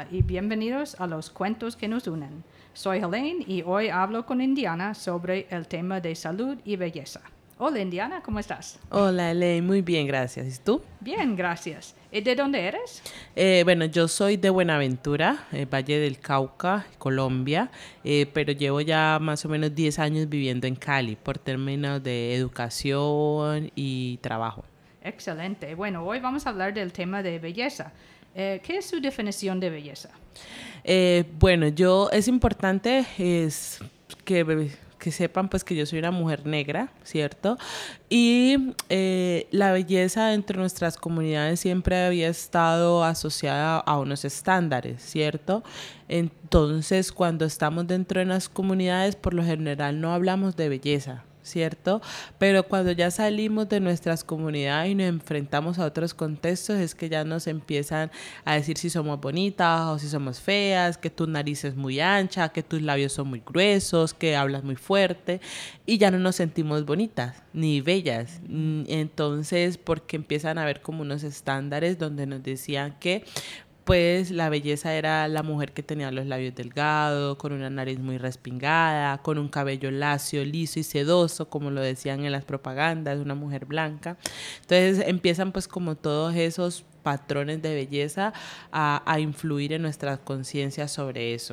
y bienvenidos a los cuentos que nos unen. Soy Helene y hoy hablo con Indiana sobre el tema de salud y belleza. Hola Indiana, ¿cómo estás? Hola, Elaine, muy bien, gracias. ¿Y tú? Bien, gracias. ¿Y de dónde eres? Bueno, yo soy de Buenaventura, Valle del Cauca, Colombia, pero llevo ya más o menos 10 años viviendo en Cali por términos de educación y trabajo. Excelente. Bueno, hoy vamos a hablar del tema de belleza. ¿Qué es su definición de belleza? Bueno, es importante que sepan pues que yo soy una mujer negra, ¿cierto? Y la belleza dentro de nuestras comunidades siempre había estado asociada a unos estándares, ¿cierto? Entonces, cuando estamos dentro de las comunidades, por lo general no hablamos de belleza, ¿cierto? Pero cuando ya salimos de nuestras comunidades y nos enfrentamos a otros contextos, es que ya nos empiezan a decir si somos bonitas o si somos feas, que tu nariz es muy ancha, que tus labios son muy gruesos, que hablas muy fuerte, y ya no nos sentimos bonitas ni bellas. Entonces, porque empiezan a haber como unos estándares donde nos decían que pues la belleza era la mujer que tenía los labios delgados, con una nariz muy respingada, con un cabello lacio, liso y sedoso, como lo decían en las propagandas, una mujer blanca. Entonces empiezan pues como todos esos patrones de belleza a influir en nuestra conciencia sobre eso.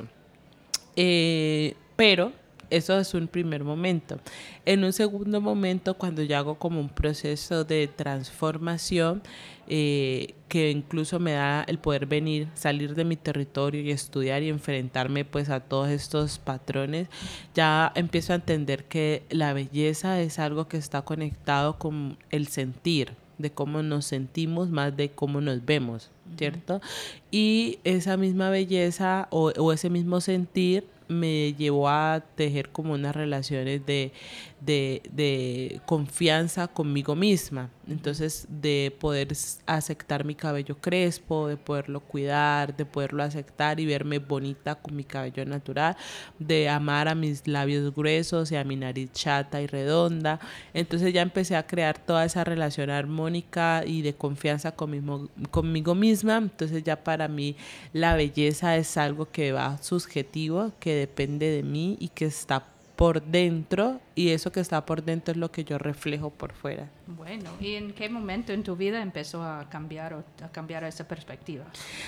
Pero eso es un primer momento. En un segundo momento, cuando yo hago como un proceso de transformación, que incluso me da el poder venir, salir de mi territorio y estudiar y enfrentarme pues a todos estos patrones, ya empiezo a entender que la belleza es algo que está conectado con el sentir, de cómo nos sentimos más de cómo nos vemos, ¿cierto? Y esa misma belleza o ese mismo sentir me llevó a tejer como unas relaciones de confianza conmigo misma. Entonces, de poder aceptar mi cabello crespo, de poderlo cuidar, de poderlo aceptar y verme bonita con mi cabello natural, de amar a mis labios gruesos y a mi nariz chata y redonda. Entonces ya empecé a crear toda esa relación armónica y de confianza conmigo misma. Entonces ya para mí la belleza es algo que va subjetivo, que depende de mí y que está por dentro, y eso que está por dentro es lo que yo reflejo por fuera. Bueno, ¿y en qué momento en tu vida empezó a cambiar esa perspectiva?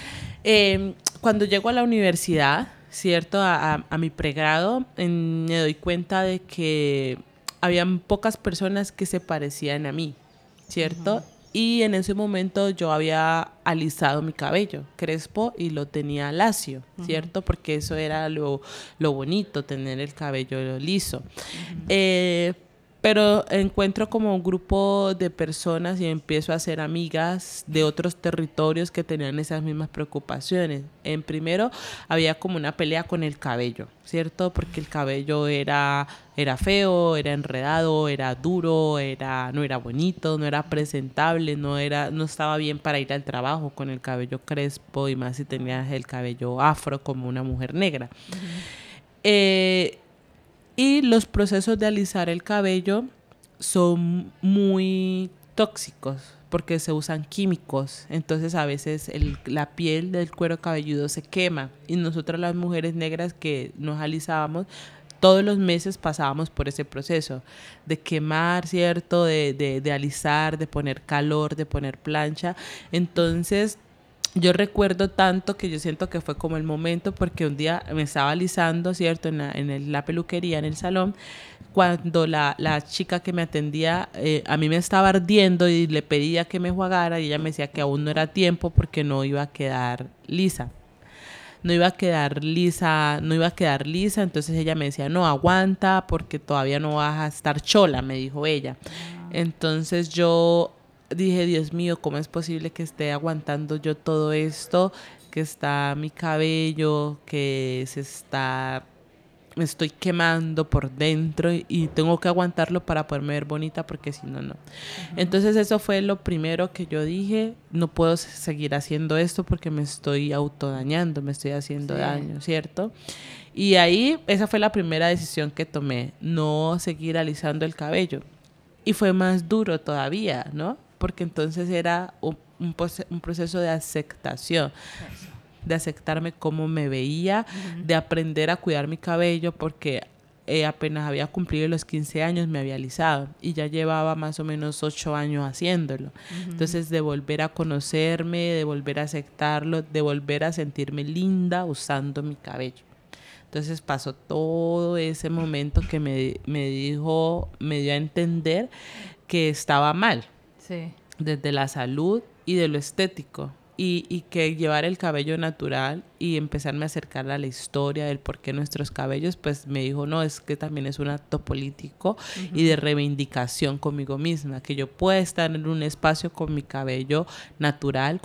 Cuando llego a la universidad, ¿cierto? A mi pregrado, me doy cuenta de que habían pocas personas que se parecían a mí, ¿cierto? Uh-huh. Y en ese momento yo había alisado mi cabello crespo y lo tenía lacio, ¿cierto? Uh-huh. Porque eso era lo bonito, tener el cabello liso. Uh-huh. Pero encuentro como un grupo de personas y empiezo a hacer amigas de otros territorios que tenían esas mismas preocupaciones. En primero, había como una pelea con el cabello, ¿cierto? Porque el cabello era feo, era enredado, era duro, no era bonito, no era presentable, no estaba bien para ir al trabajo con el cabello crespo, y más si tenías el cabello afro como una mujer negra. Uh-huh. Y los procesos de alisar el cabello son muy tóxicos porque se usan químicos. Entonces a veces la piel del cuero cabelludo se quema, y nosotras las mujeres negras que nos alisábamos, todos los meses pasábamos por ese proceso de quemar, ¿cierto? De alisar, de poner calor, de poner plancha. Entonces yo recuerdo tanto que yo siento que fue como el momento, porque un día me estaba alisando, ¿cierto? En la peluquería, en el salón, cuando la chica que me atendía, a mí me estaba ardiendo y le pedía que me enjuagara, y ella me decía que aún no era tiempo porque no iba a quedar lisa. No iba a quedar lisa, entonces ella me decía, no, aguanta porque todavía no vas a estar chola, me dijo ella. Entonces yo dije, Dios mío, ¿cómo es posible que esté aguantando yo todo esto? Que está mi cabello, me estoy quemando por dentro y tengo que aguantarlo para poderme ver bonita, porque si no, no. Uh-huh. Entonces eso fue lo primero que yo dije, no puedo seguir haciendo esto porque me estoy autodañando, me estoy haciendo daño, ¿cierto? Y ahí esa fue la primera decisión que tomé, no seguir alisando el cabello. Y fue más duro todavía, ¿no? Porque entonces era un proceso de aceptación. Eso. de aceptarme cómo me veía, de aprender a cuidar mi cabello, porque apenas había cumplido los 15 años me había alisado y ya llevaba más o menos 8 años haciéndolo. Entonces, de volver a conocerme, de volver a aceptarlo, de volver a sentirme linda usando mi cabello. Entonces pasó todo ese momento que me dio a entender que estaba mal, Sí. desde la salud y de lo estético. Y que llevar el cabello natural y empezarme a acercar a la historia del por qué nuestros cabellos, pues me dijo, no, es que también es un acto político y de reivindicación conmigo misma, que yo pueda estar en un espacio con mi cabello natural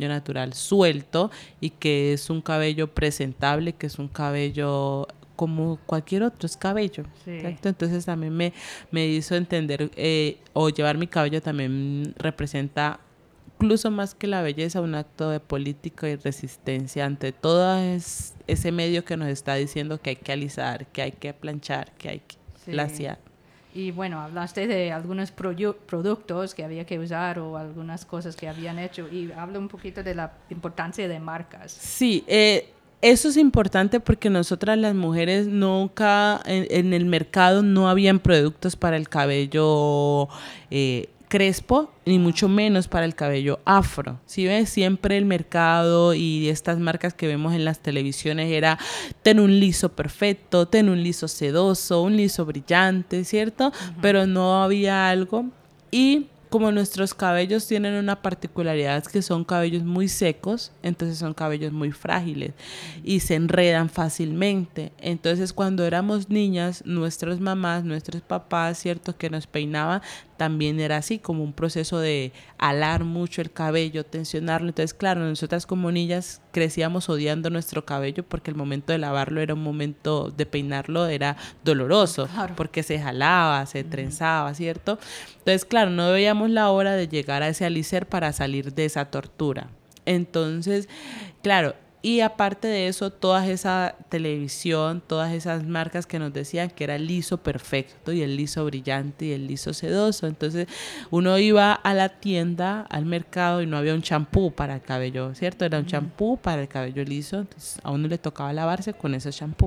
suelto, y que es un cabello presentable, que es un cabello como cualquier otro, es cabello. Sí. Entonces también me hizo entender, o llevar mi cabello también representa, incluso más que la belleza, un acto de política y resistencia ante todo ese medio que nos está diciendo que hay que alisar, que hay que planchar, que hay que glaciar. Y bueno, hablaste de algunos productos que había que usar o algunas cosas que habían hecho, y habla un poquito de la importancia de marcas. Sí, eso es importante porque nosotras las mujeres nunca, en el mercado no habían productos para el cabello crespo, ni mucho menos para el cabello afro. Si ves, siempre el mercado y estas marcas que vemos en las televisiones era ten un liso perfecto, ten un liso sedoso, un liso brillante, ¿cierto? Pero no había algo. Y como nuestros cabellos tienen una particularidad, es que son cabellos muy secos, entonces son cabellos muy frágiles y se enredan fácilmente. Entonces, cuando éramos niñas, nuestras mamás, nuestros papás, ¿cierto?, que nos peinaban, también era así, como un proceso de alar mucho el cabello, tensionarlo. Entonces, claro, nosotras como niñas crecíamos odiando nuestro cabello porque el momento de lavarlo era un momento, de peinarlo era doloroso, claro, porque se jalaba, se trenzaba, ¿cierto? Entonces, claro, no veíamos la hora de llegar a ese alisar para salir de esa tortura. Entonces, claro, y aparte de eso, toda esa televisión, todas esas marcas que nos decían que era el liso perfecto y el liso brillante y el liso sedoso. Entonces, uno iba a la tienda, al mercado, y no había un champú para el cabello, ¿cierto? Era un champú para el cabello liso. Entonces, a uno le tocaba lavarse con ese champú.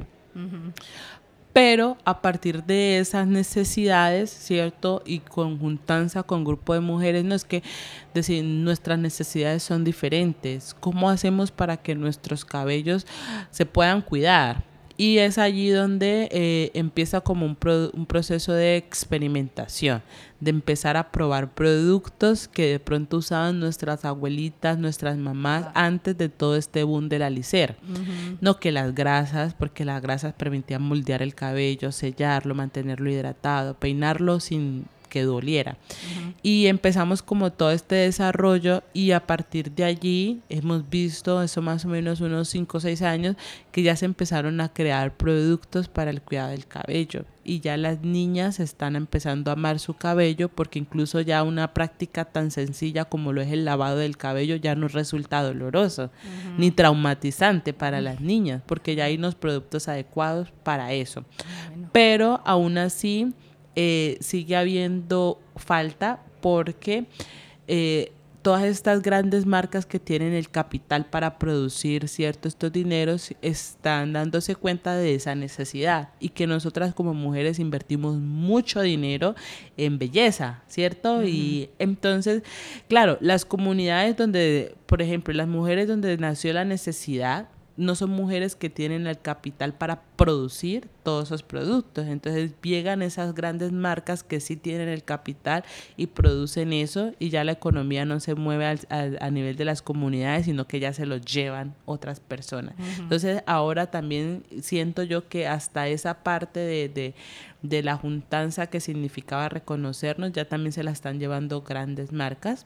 Pero a partir de esas necesidades, ¿cierto?, y conjuntanza con grupo de mujeres, no es que decir, nuestras necesidades son diferentes. ¿Cómo hacemos para que nuestros cabellos se puedan cuidar? Y es allí donde empieza como un proceso de experimentación, de empezar a probar productos que de pronto usaban nuestras abuelitas, nuestras mamás, antes de todo este boom del alisar. No que las grasas, porque las grasas permitían moldear el cabello, sellarlo, mantenerlo hidratado, peinarlo sin que doliera. Y empezamos como todo este desarrollo, y a partir de allí hemos visto, eso más o menos unos 5 o 6 años, que ya se empezaron a crear productos para el cuidado del cabello, y ya las niñas están empezando a amar su cabello, porque incluso ya una práctica tan sencilla como lo es el lavado del cabello ya no resulta doloroso ni traumatizante para las niñas, porque ya hay unos productos adecuados para eso. Pero aún así sigue habiendo falta, porque todas estas grandes marcas que tienen el capital para producir estos dineros están dándose cuenta de esa necesidad, y que nosotras como mujeres invertimos mucho dinero en belleza, ¿cierto? Y entonces, claro, las comunidades donde, por ejemplo, las mujeres donde nació la necesidad, no son mujeres que tienen el capital para producir todos esos productos. Entonces llegan esas grandes marcas que sí tienen el capital y producen eso, y ya la economía no se mueve a nivel de las comunidades, sino que ya se lo llevan otras personas. Entonces ahora también siento yo que hasta esa parte de la juntanza que significaba reconocernos, ya también se la están llevando grandes marcas.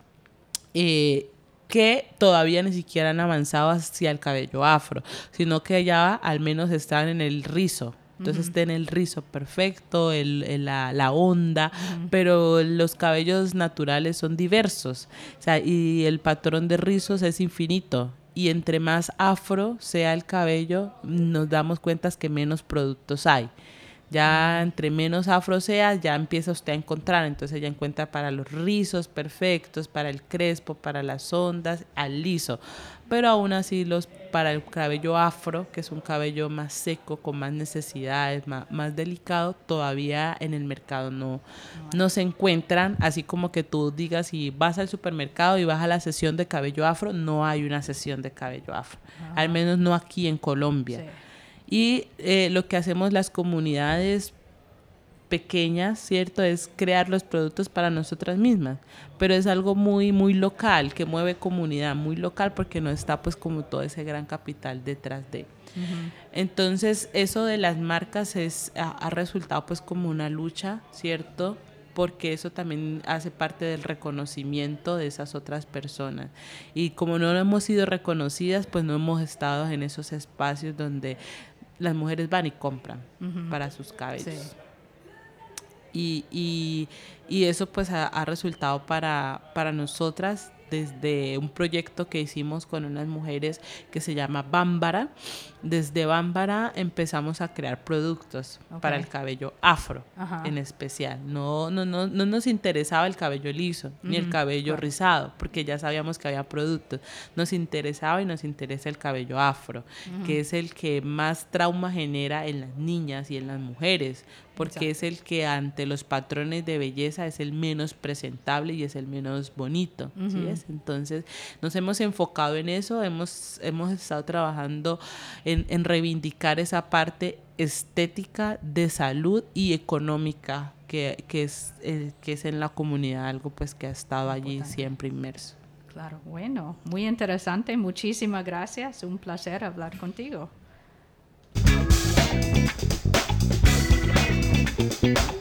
Que todavía ni siquiera han avanzado hacia el cabello afro, sino que ya al menos están en el rizo. Entonces está en el rizo perfecto, la onda, pero los cabellos naturales son diversos. O sea, y el patrón de rizos es infinito. Y entre más afro sea el cabello, nos damos cuenta que menos productos hay. Ya entre menos afro sea, ya empieza usted a encontrar. Entonces ella encuentra para los rizos perfectos, para el crespo, para las ondas, al liso. Pero aún así para el cabello afro, que es un cabello más seco, con más necesidades, más delicado, todavía en el mercado no se encuentran. Así como que tú digas, si vas al supermercado y vas a la sesión de cabello afro, no hay una sesión de cabello afro. Al menos no aquí en Colombia. Sí. Y lo que hacemos las comunidades pequeñas, ¿cierto? Es crear los productos para nosotras mismas, pero es algo muy, muy local, que mueve comunidad, muy local, porque no está pues como todo ese gran capital detrás de. Entonces, eso de las marcas ha resultado pues como una lucha, ¿cierto? Porque eso también hace parte del reconocimiento de esas otras personas. Y como no hemos sido reconocidas, pues no hemos estado en esos espacios donde las mujeres van y compran para sus cabellos. Sí. Y eso pues ha resultado para nosotras desde un proyecto que hicimos con unas mujeres que se llama Bámbara. Desde Bámbara empezamos a crear productos para el cabello afro. Ajá. En especial. No nos interesaba el cabello liso ni el cabello rizado, porque ya sabíamos que había productos. Nos interesaba y nos interesa el cabello afro, que es el que más trauma genera en las niñas y en las mujeres, porque es el que ante los patrones de belleza es el menos presentable y es el menos bonito, ¿sí es? Entonces nos hemos enfocado en eso, hemos estado trabajando en reivindicar esa parte estética, de salud y económica que es en la comunidad, algo pues que ha estado allí siempre inmerso. Claro, bueno, muy interesante, muchísimas gracias, un placer hablar contigo.